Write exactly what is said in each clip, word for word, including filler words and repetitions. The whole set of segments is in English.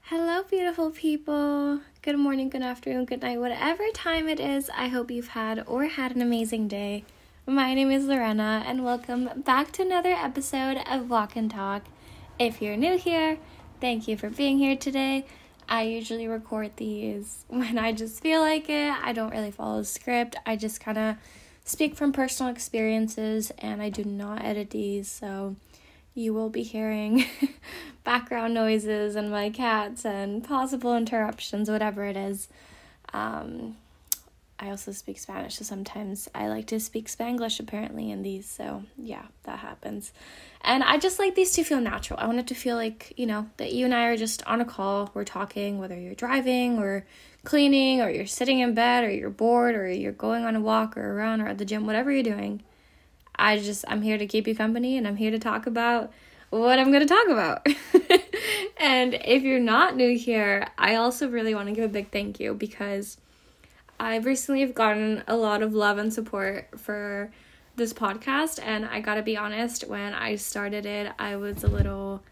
Hello, beautiful people. Good morning, good afternoon, good night, whatever time it is. I hope you've had or had an amazing day. My name is Lorena, and welcome back to another episode of Walk and Talk. If you're new here, thank you for being here today. I usually record these when I just feel like it. I don't really follow a script. I just kind of speak from personal experiences, and I do not edit these, so you will be hearing background noises and my cats and possible interruptions, whatever it is. Um, I also speak Spanish, so sometimes I like to speak Spanglish apparently in these, so yeah, that happens. And I just like these to feel natural. I want it to feel like, you know, that you and I are just on a call, we're talking, whether you're driving or cleaning or you're sitting in bed or you're bored or you're going on a walk or a run or at the gym, whatever you're doing. I just, I'm here to keep you company, and I'm here to talk about what I'm going to talk about. And if you're not new here, I also really want to give a big thank you, because I recently have gotten a lot of love and support for this podcast, and I gotta be honest, when I started it, I was a little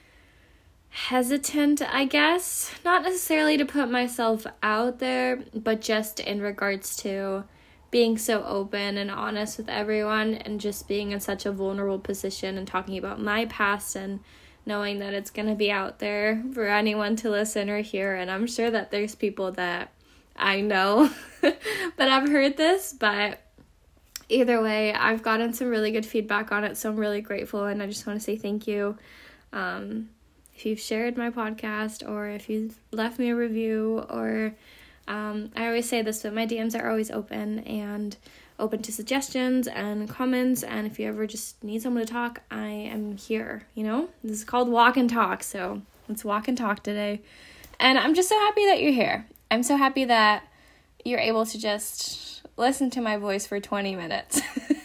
hesitant, I guess. Not necessarily to put myself out there, but just in regards to being so open and honest with everyone and just being in such a vulnerable position and talking about my past and knowing that it's going to be out there for anyone to listen or hear. And I'm sure that there's people that I know that have heard this, but either way, I've gotten some really good feedback on it, so I'm really grateful, and I just want to say thank you. Um, if you've shared my podcast, or if you've left me a review, or Um, I always say this, but my D Ms are always open and open to suggestions and comments, and if you ever just need someone to talk, I am here, you know? This is called Walk and Talk, so let's walk and talk today. And I'm just so happy that you're here. I'm so happy that you're able to just listen to my voice for twenty minutes.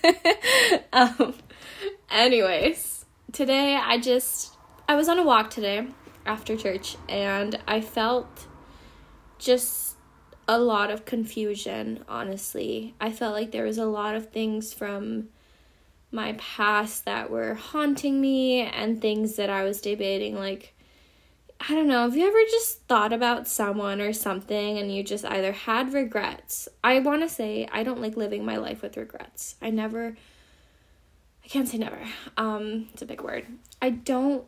um, anyways, today I just, I was on a walk today after church, and I felt just a lot of confusion, honestly. I felt like there was a lot of things from my past that were haunting me, and things that I was debating, like, I don't know, have you ever just thought about someone or something and you just either had regrets? I want to say I don't like living my life with regrets. I never, I can't say never, um, it's a big word. I don't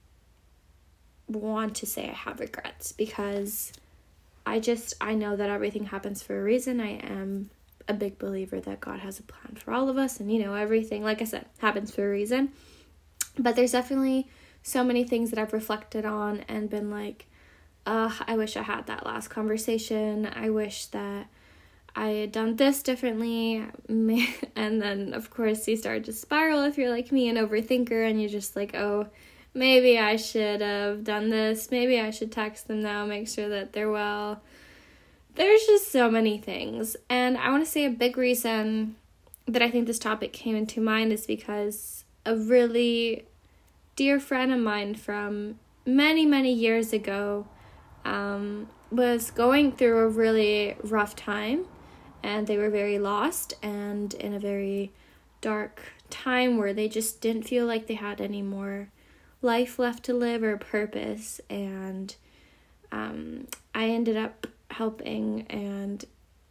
want to say I have regrets, because I just, I know that everything happens for a reason. I am a big believer that God has a plan for all of us, and, you know, everything, like I said, happens for a reason. But there's definitely so many things that I've reflected on and been like, uh, I wish I had that last conversation. I wish that I had done this differently. And then, of course, you start to spiral if you're like me, an overthinker, and you're just like, oh, maybe I should have done this. Maybe I should text them now, make sure that they're well. There's just so many things. And I want to say a big reason that I think this topic came into mind is because a really dear friend of mine from many, many years ago um, was going through a really rough time. And they were very lost and in a very dark time where they just didn't feel like they had any more life left to live or purpose, and um, I ended up helping, and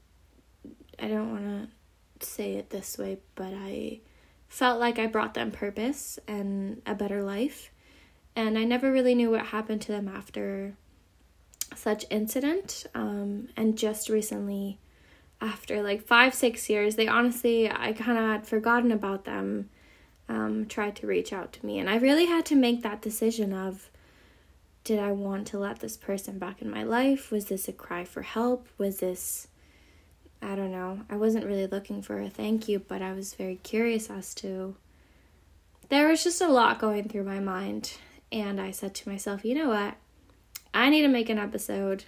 I don't want to say it this way, but I felt like I brought them purpose and a better life, and I never really knew what happened to them after such incident, um, and just recently, after like five, six years, they honestly, I kind of had forgotten about them, Um, tried to reach out to me, and I really had to make that decision of, did I want to let this person back in my life? Was this a cry for help? Was this, I don't know, I wasn't really looking for a thank you, but I was very curious as to, there was just a lot going through my mind, and I said to myself, you know what, I need to make an episode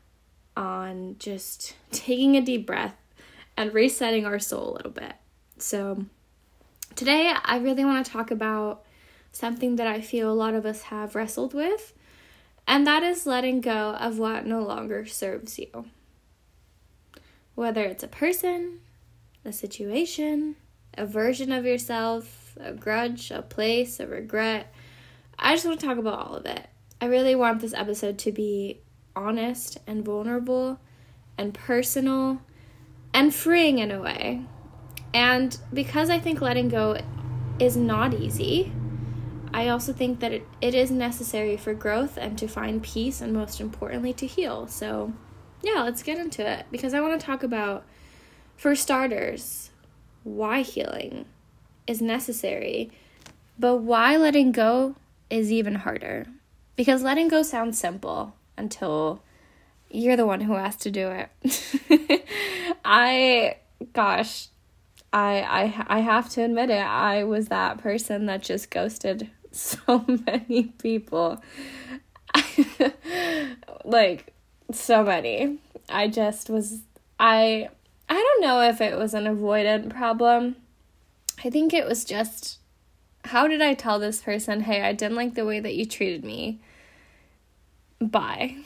on just taking a deep breath and resetting our soul a little bit. So today, I really want to talk about something that I feel a lot of us have wrestled with, and that is letting go of what no longer serves you. Whether it's a person, a situation, a version of yourself, a grudge, a place, a regret, I just want to talk about all of it. I really want this episode to be honest and vulnerable and personal and freeing in a way. And because I think letting go is not easy, I also think that it, it is necessary for growth and to find peace, and most importantly, to heal. So yeah, let's get into it, because I want to talk about, for starters, why healing is necessary, but why letting go is even harder. Because letting go sounds simple until you're the one who has to do it. I, gosh, I, I, I have to admit it. I was that person that just ghosted so many people. Like, so many. I just was, I, I don't know if it was an avoidant problem. I think it was just, how did I tell this person, hey, I didn't like the way that you treated me. Bye.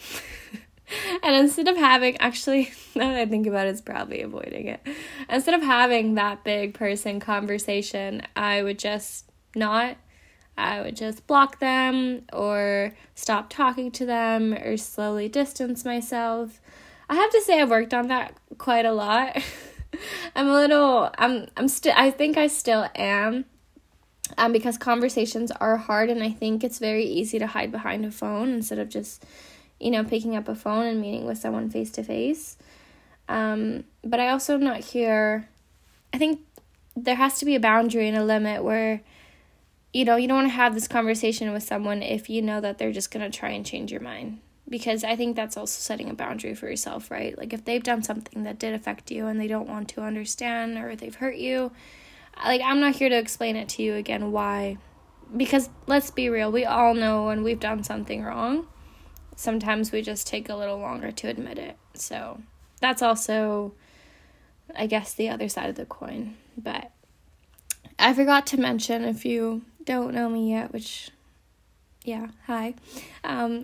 And instead of having, actually, now that I think about it, it's probably avoiding it. Instead of having that big person conversation, I would just not, I would just block them or stop talking to them or slowly distance myself. I have to say I've worked on that quite a lot. I'm a little, I'm, I'm still, I think I still am. Um, because conversations are hard, and I think it's very easy to hide behind a phone instead of just, you know, picking up a phone and meeting with someone face to face. Um, but I also am not here. I think there has to be a boundary and a limit where, you know, you don't want to have this conversation with someone if you know that they're just going to try and change your mind. Because I think that's also setting a boundary for yourself, right? Like, if they've done something that did affect you and they don't want to understand, or they've hurt you, like, I'm not here to explain it to you again why. Because let's be real, we all know when we've done something wrong. Sometimes we just take a little longer to admit it. So that's also, I guess, the other side of the coin. But I forgot to mention, if you don't know me yet, which, yeah, hi. Um,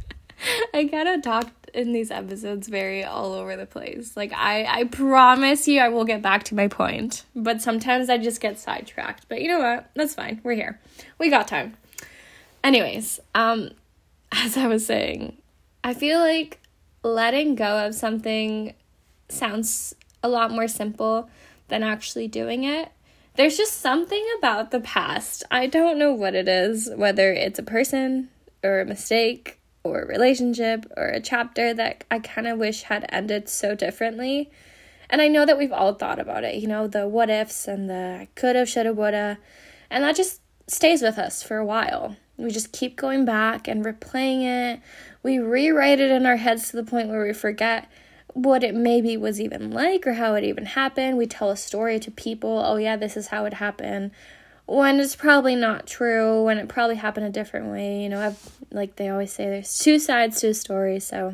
I kind of talk in these episodes very all over the place. Like, I, I promise you I will get back to my point. But sometimes I just get sidetracked. But you know what? That's fine. We're here. We got time. Anyways, um, as I was saying, I feel like letting go of something sounds a lot more simple than actually doing it. There's just something about the past. I don't know what it is, whether it's a person or a mistake or a relationship or a chapter that I kind of wish had ended so differently. And I know that we've all thought about it, you know, the what ifs and the coulda, shoulda, woulda. And that just stays with us for a while. We just keep going back and replaying it. We rewrite it in our heads to the point where we forget what it maybe was even like or how it even happened. We tell a story to people, oh yeah, this is how it happened, when it's probably not true, when it probably happened a different way. You know, I've, like they always say, there's two sides to a story. So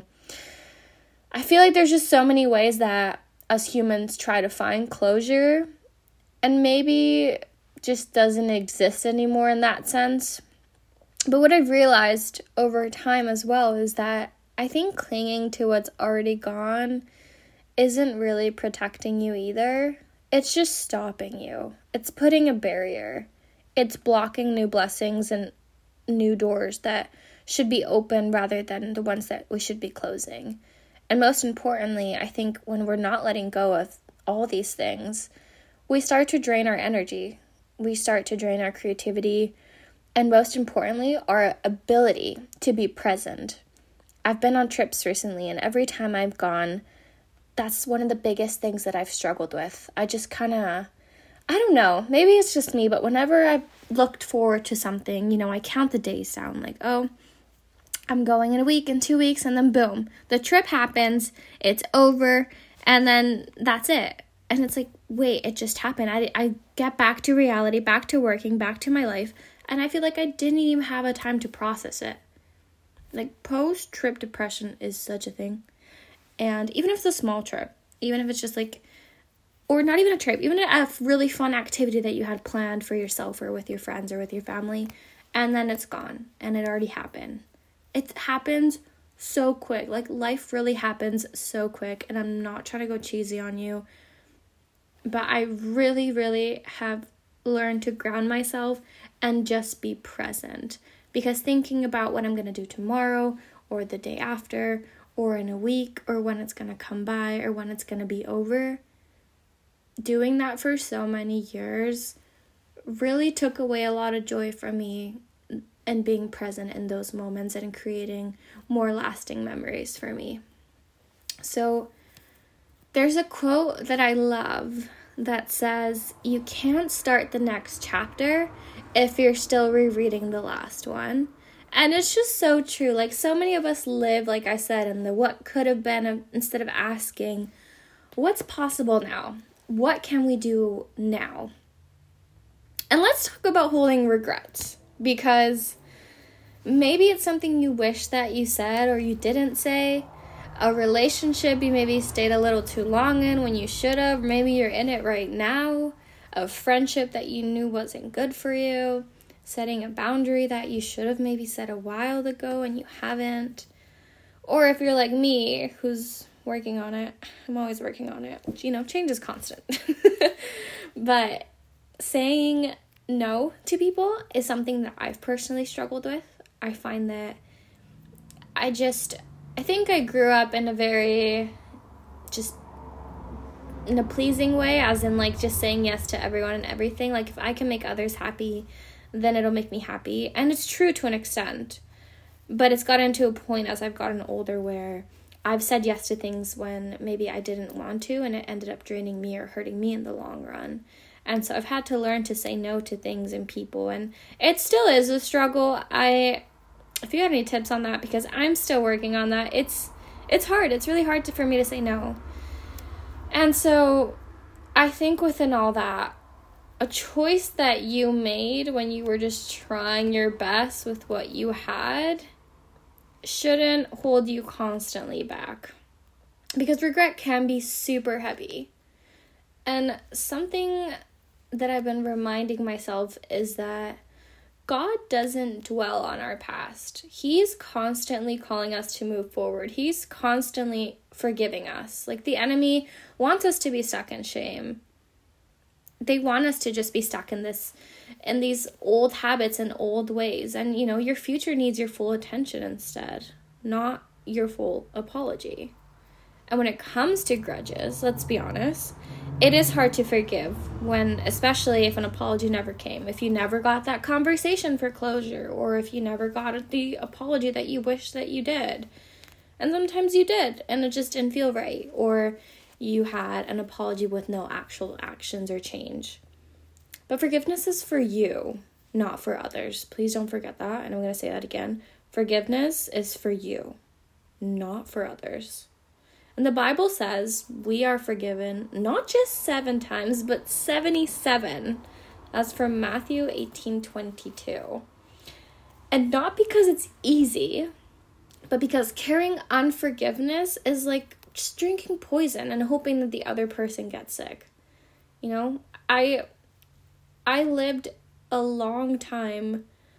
I feel like there's just so many ways that us humans try to find closure, and maybe just doesn't exist anymore in that sense. But what I've realized over time as well is that I think clinging to what's already gone isn't really protecting you either. It's just stopping you. It's putting a barrier. It's blocking new blessings and new doors that should be open rather than the ones that we should be closing. And most importantly, I think when we're not letting go of all these things, we start to drain our energy. We start to drain our creativity, and most importantly, our ability to be present. I've been on trips recently, and every time I've gone, that's one of the biggest things that I've struggled with. I just kind of, I don't know, maybe it's just me, but whenever I've looked forward to something, you know, I count the days down, like, oh, I'm going in a week, in two weeks, and then boom, the trip happens, it's over, and then that's it. And it's like, wait, it just happened. I, I get back to reality, back to working, back to my life, and I feel like I didn't even have a time to process it. Like, post-trip depression is such a thing. And even if it's a small trip, even if it's just like, or not even a trip, even a really fun activity that you had planned for yourself or with your friends or with your family, and then it's gone, and it already happened. It happens so quick. Like, life really happens so quick, and I'm not trying to go cheesy on you, but I really, really have learned to ground myself and just be present. Because thinking about what I'm going to do tomorrow or the day after or in a week or when it's going to come by or when it's going to be over, doing that for so many years really took away a lot of joy from me and being present in those moments and creating more lasting memories for me. So there's a quote that I love that says, you can't start the next chapter if you're still rereading the last one. And it's just so true. Like, so many of us live, like I said, in the what could have been, instead of asking, what's possible now? What can we do now? And let's talk about holding regrets, because maybe it's something you wish that you said or you didn't say. A relationship you maybe stayed a little too long in when you should have. Maybe you're in it right now. A friendship that you knew wasn't good for you. Setting a boundary that you should have maybe set a while ago and you haven't. Or if you're like me, who's working on it. I'm always working on it. You know, change is constant. But saying no to people is something that I've personally struggled with. I find that I just... I think I grew up in a very, just, in a pleasing way, as in, like, just saying yes to everyone and everything. Like, if I can make others happy, then it'll make me happy. And it's true to an extent. But it's gotten to a point as I've gotten older where I've said yes to things when maybe I didn't want to, and it ended up draining me or hurting me in the long run. And so I've had to learn to say no to things and people. And it still is a struggle. I... If you have any tips on that, because I'm still working on that, it's it's hard. It's really hard to, for me to say no. And so I think within all that, a choice that you made when you were just trying your best with what you had shouldn't hold you constantly back. Because regret can be super heavy. And something that I've been reminding myself is that God doesn't dwell on our past. He's constantly calling us to move forward. He's constantly forgiving us. Like, the enemy wants us to be stuck in shame. They want us to just be stuck in this, in these old habits and old ways. And, you know, your future needs your full attention instead, not your full apology. And when it comes to grudges, let's be honest, it is hard to forgive when, especially if an apology never came, if you never got that conversation for closure, or if you never got the apology that you wish that you did. And sometimes you did, and it just didn't feel right, or you had an apology with no actual actions or change. But forgiveness is for you, not for others. Please don't forget that, and I'm going to say that again. Forgiveness is for you, not for others. And the Bible says we are forgiven not just seven times, but seventy-seven. That's from Matthew eighteen twenty-two. And not because it's easy, but because carrying unforgiveness is like just drinking poison and hoping that the other person gets sick. You know, I I lived a long time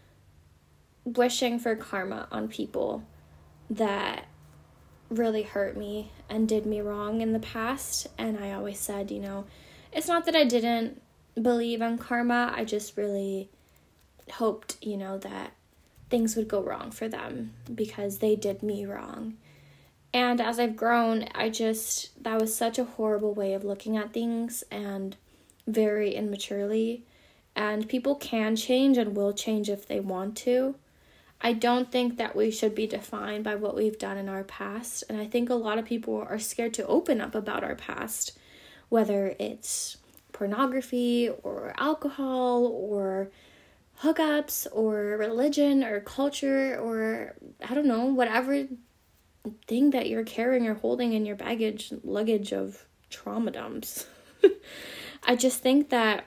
wishing for karma on people that really hurt me and did me wrong in the past. And I always said, you know, it's not that I didn't believe in karma. I just really hoped, you know, that things would go wrong for them because they did me wrong. And as I've grown, I just, that was such a horrible way of looking at things, and very immaturely. And people can change and will change if they want to. I don't think that we should be defined by what we've done in our past. And I think a lot of people are scared to open up about our past, whether it's pornography or alcohol or hookups or religion or culture or, I don't know, whatever thing that you're carrying or holding in your baggage, luggage of trauma dumps. I just think that,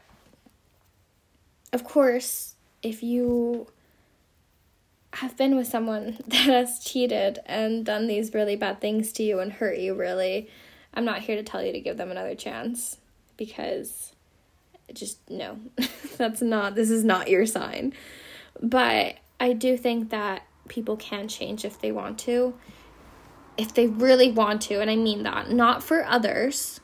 of course, if you have been with someone that has cheated and done these really bad things to you and hurt you really, I'm not here to tell you to give them another chance, because just no, that's not, this is not your sign. But I do think that people can change if they want to, if they really want to, and I mean that, not for others,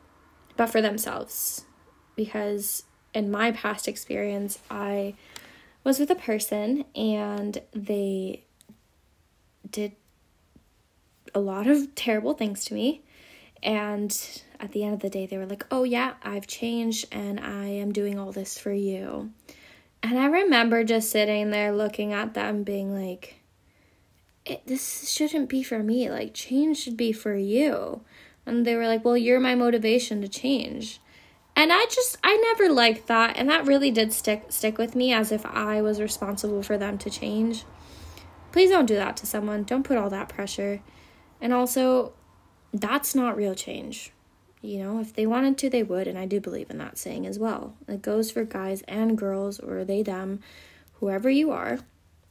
but for themselves. Because in my past experience, I was with a person and they did a lot of terrible things to me. And at the end of the day, they were like, oh yeah, I've changed and I am doing all this for you. And I remember just sitting there looking at them being like, it, this shouldn't be for me. Like, change should be for you. And they were like, well, you're my motivation to change. And I just, I never liked that. And that really did stick stick with me, as if I was responsible for them to change. Please don't do that to someone. Don't put all that pressure. And also, that's not real change. You know, if they wanted to, they would. And I do believe in that saying as well. It goes for guys and girls, or they, them, whoever you are.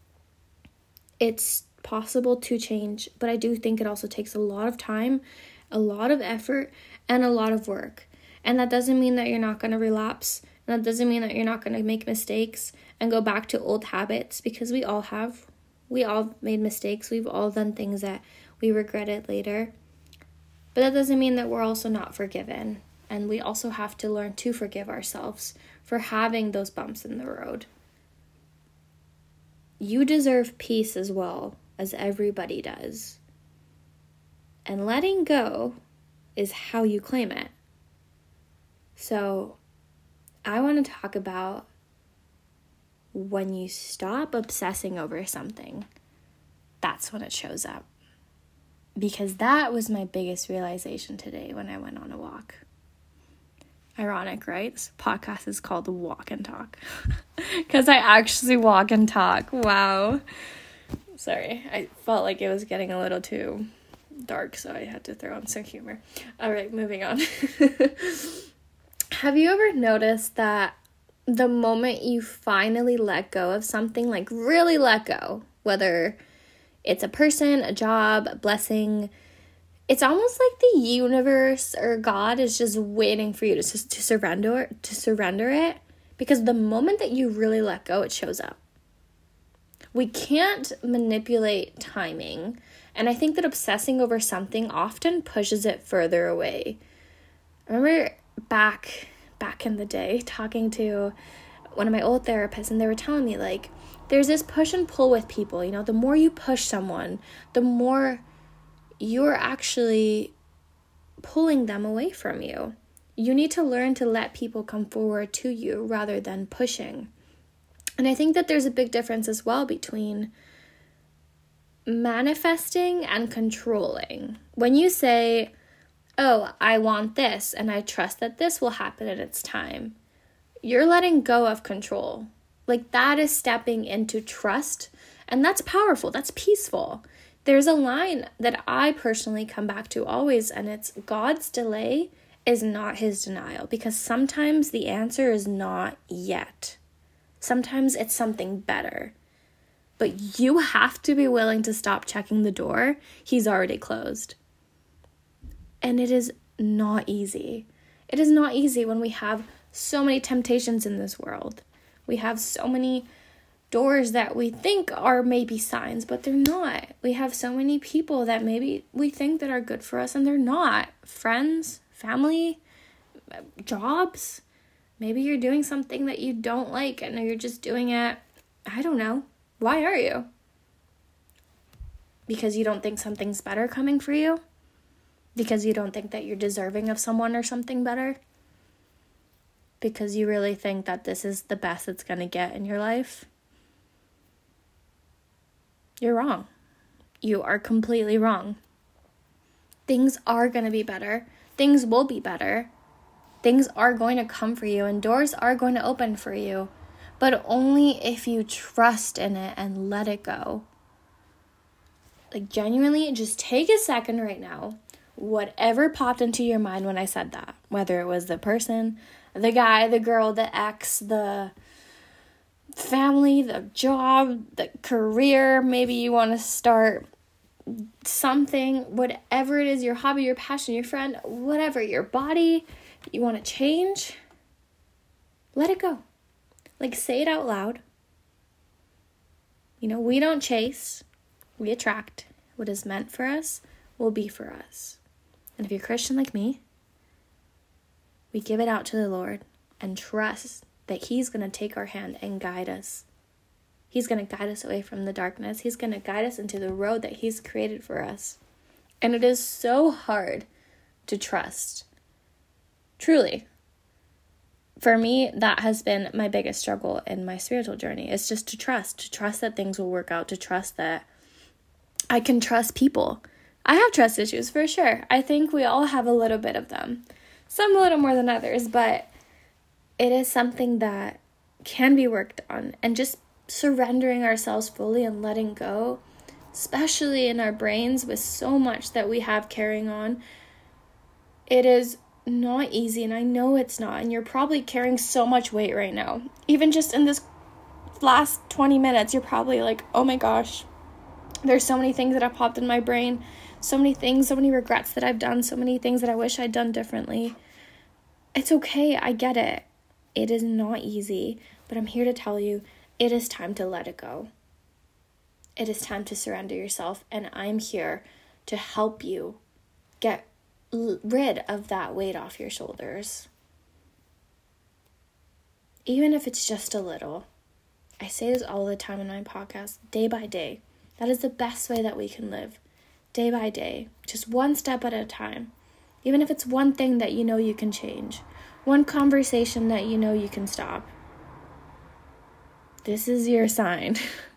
It's possible to change. But I do think it also takes a lot of time, a lot of effort, and a lot of work. And that doesn't mean that you're not going to relapse. And that doesn't mean that you're not going to make mistakes and go back to old habits, because we all have. We all made mistakes. We've all done things that we regretted later. But that doesn't mean that we're also not forgiven. And we also have to learn to forgive ourselves for having those bumps in the road. You deserve peace as well, as everybody does. And letting go is how you claim it. So, I want to talk about when you stop obsessing over something. That's when it shows up. Because that was my biggest realization today when I went on a walk. Ironic, right? This podcast is called Walk and Talk. Because I actually walk and talk. Wow. Sorry, I felt like it was getting a little too dark, so I had to throw in some humor. All right, moving on. Have you ever noticed that the moment you finally let go of something, like really let go, whether it's a person, a job, a blessing, it's almost like the universe or God is just waiting for you to, to surrender to surrender it, because the moment that you really let go, it shows up. We can't manipulate timing, and I think that obsessing over something often pushes it further away. I remember back back in the day talking to one of my old therapists, and they were telling me, like, there's this push and pull with people. You know, the more you push someone, the more you're actually pulling them away from you. You need to learn to let people come forward to you rather than pushing. And I think that there's a big difference as well between manifesting and controlling. When you say, oh, I want this, and I trust that this will happen at its time, you're letting go of control. Like, that is stepping into trust, and that's powerful. That's peaceful. There's a line that I personally come back to always, and it's God's delay is not his denial, because sometimes the answer is not yet. Sometimes it's something better. But you have to be willing to stop checking the door he's already closed. And it is not easy. It is not easy when we have so many temptations in this world. We have so many doors that we think are maybe signs, but they're not. We have so many people that maybe we think that are good for us, and they're not. Friends, family, jobs. Maybe you're doing something that you don't like, and you're just doing it, I don't know. Why are you? Because you don't think something's better coming for you? Because you don't think that you're deserving of someone or something better? Because you really think that this is the best it's going to get in your life? You're wrong. You are completely wrong. Things are going to be better. Things will be better. Things are going to come for you, and doors are going to open for you. But only if you trust in it and let it go. Like, genuinely, just take a second right now. Whatever popped into your mind when I said that. Whether it was the person, the guy, the girl, the ex, the family, the job, the career. Maybe you want to start something. Whatever it is, your hobby, your passion, your friend, whatever, your body, you want to change. Let it go. Like, say it out loud. You know, we don't chase. We attract. What is meant for us will be for us. And if you're Christian like me, we give it out to the Lord and trust that he's going to take our hand and guide us He's going to guide us away from the darkness. He's going to guide us into the road that he's created for us. And it is so hard to trust. Truly. For me, that has been my biggest struggle in my spiritual journey. It's just to trust, to trust that things will work out, to trust that I can trust people. I have trust issues for sure. I think we all have a little bit of them. Some a little more than others, but it is something that can be worked on. And just surrendering ourselves fully and letting go, especially in our brains with so much that we have carrying on, it is not easy, and I know it's not, and you're probably carrying so much weight right now. Even just in this last twenty minutes, you're probably like, oh my gosh, there's so many things that have popped in my brain, so many things, so many regrets that I've done, so many things that I wish I'd done differently. It's okay, I get it. It is not easy, but I'm here to tell you, it is time to let it go. It is time to surrender yourself, and I'm here to help you get rid of that weight off your shoulders. Even if it's just a little. I say this all the time in my podcast, day by day. That is the best way that we can live. Day by day. Just one step at a time. Even if it's one thing that you know you can change. One conversation that you know you can stop. This is your sign.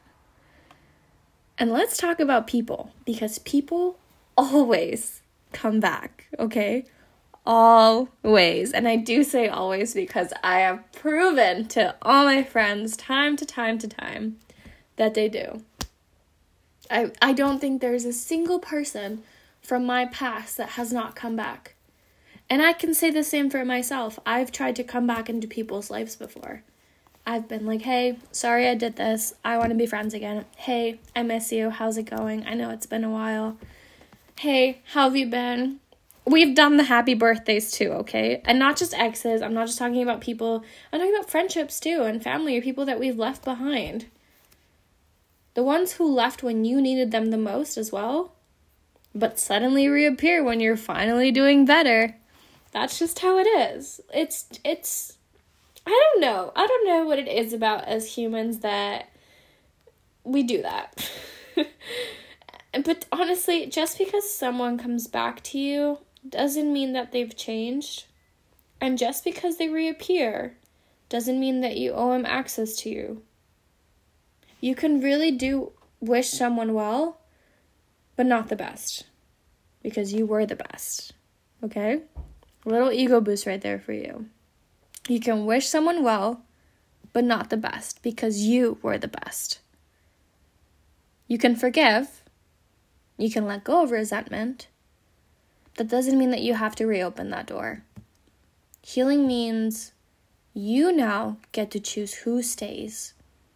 And let's talk about people. Because people always come back, okay? Always. And I do say always because I have proven to all my friends time to time to time that they do. I, I don't think there's a single person from my past that has not come back. And I can say the same for myself. I've tried to come back into people's lives before. I've been like, hey, sorry I did this. I want to be friends again. Hey, I miss you. How's it going? I know it's been a while. Hey, how have you been? We've done the happy birthdays too, okay? And not just exes. I'm not just talking about people. I'm talking about friendships too, and family, or people that we've left behind. The ones who left when you needed them the most as well, but suddenly reappear when you're finally doing better. That's just how it is. It's, it's, I don't know. I don't know what it is about as humans that we do that. But honestly, just because someone comes back to you doesn't mean that they've changed. And just because they reappear doesn't mean that you owe them access to you. You can really do wish someone well, but not the best. Because you were the best. Okay? A little ego boost right there for you. You can wish someone well, but not the best. Because you were the best. You can forgive. You can let go of resentment. That doesn't mean that you have to reopen that door. Healing means you now get to choose who stays.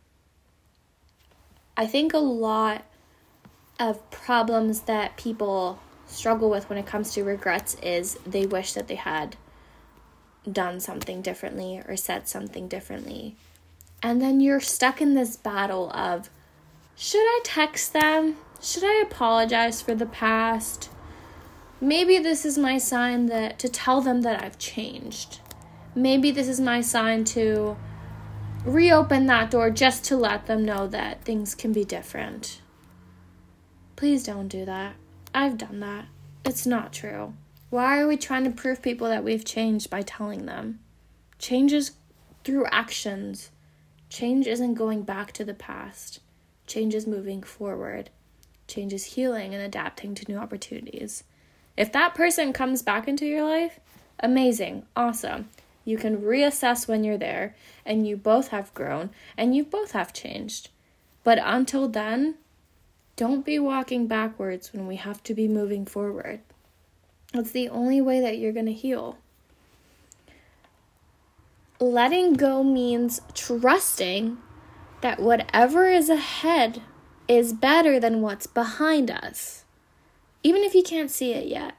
I think a lot of problems that people struggle with when it comes to regrets is they wish that they had done something differently or said something differently. And then you're stuck in this battle of, should I text them? Should I apologize for the past? Maybe this is my sign that to tell them that I've changed. Maybe this is my sign to reopen that door just to let them know that things can be different. Please don't do that. I've done that. It's not true. Why are we trying to prove people that we've changed by telling them? Change is through actions. Change isn't going back to the past. Change is moving forward. Change is healing and adapting to new opportunities. If that person comes back into your life, amazing, awesome. You can reassess when you're there, and you both have grown, and you both have changed. But until then, don't be walking backwards when we have to be moving forward. It's the only way that you're going to heal. Letting go means trusting that whatever is ahead is better than what's behind us, even if you can't see it yet.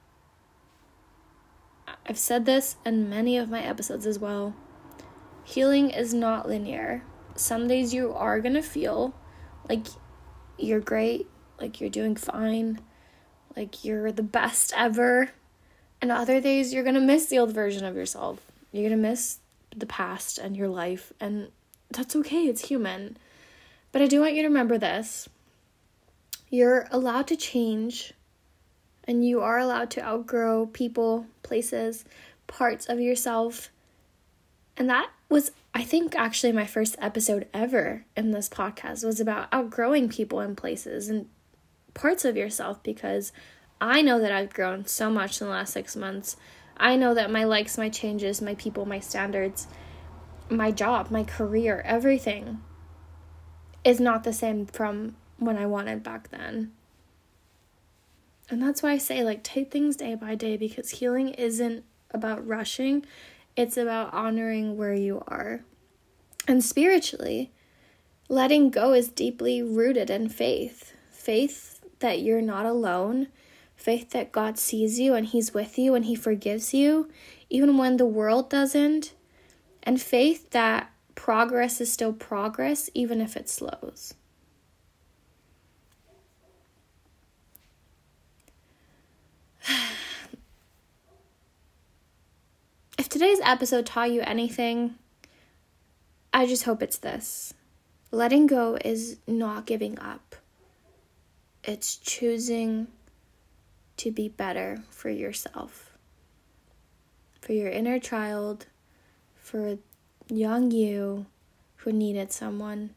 I've said this in many of my episodes as well. Healing is not linear. Some days you are going to feel like you're great, like you're doing fine, like you're the best ever. And other days you're going to miss the old version of yourself. You're going to miss the past and your life, and that's okay. It's human. But I do want you to remember this. You're allowed to change, and you are allowed to outgrow people, places, parts of yourself. And that was, I think, actually my first episode ever in this podcast was about outgrowing people and places and parts of yourself, because I know that I've grown so much in the last six months. I know that my likes, my changes, my people, my standards, my job, my career, everything is not the same from when I wanted back then. And that's why I say, like, take things day by day, because healing isn't about rushing. It's about honoring where you are. And spiritually, letting go is deeply rooted in faith. Faith that you're not alone. Faith that God sees you and He's with you and He forgives you, even when the world doesn't. And faith that progress is still progress, even if it slows. If today's episode taught you anything, I just hope it's this. Letting go is not giving up. It's choosing to be better for yourself, for your inner child, for young you who needed someone,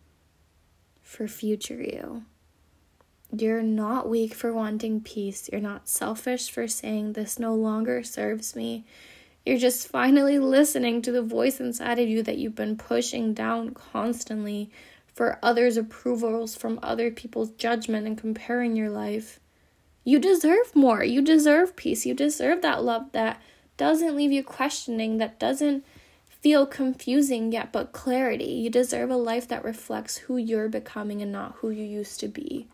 for future you. You're not weak for wanting peace. You're not selfish for saying this no longer serves me. You're just finally listening to the voice inside of you that you've been pushing down constantly for others' approvals, from other people's judgment, and comparing your life. You deserve more. You deserve peace. You deserve that love that doesn't leave you questioning, that doesn't feel confusing yet, but clarity. You deserve a life that reflects who you're becoming and not who you used to be.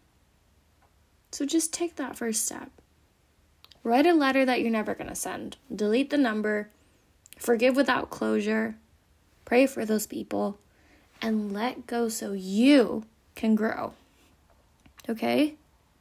So just take that first step. Write a letter that you're never going to send. Delete the number. Forgive without closure. Pray for those people. And let go so you can grow. Okay?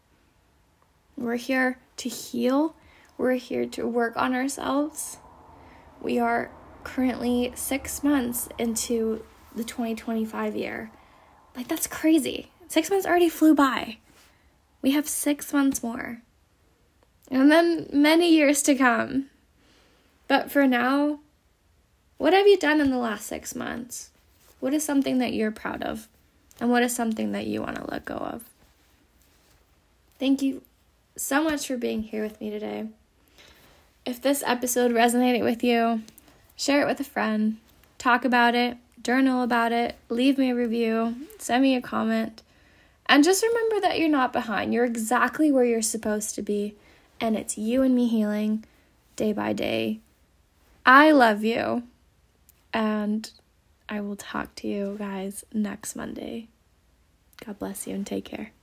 We're here to heal. We're here to work on ourselves. We are currently six months into the twenty twenty-five year. Like, that's crazy. Six months already flew by. We have six months more. And then many years to come. But for now, what have you done in the last six months? What is something that you're proud of? And what is something that you want to let go of? Thank you so much for being here with me today. If this episode resonated with you, share it with a friend. Talk about it. Journal about it. Leave me a review. Send me a comment. And just remember that you're not behind. You're exactly where you're supposed to be. And it's you and me healing day by day. I love you. And I will talk to you guys next Monday. God bless you and take care.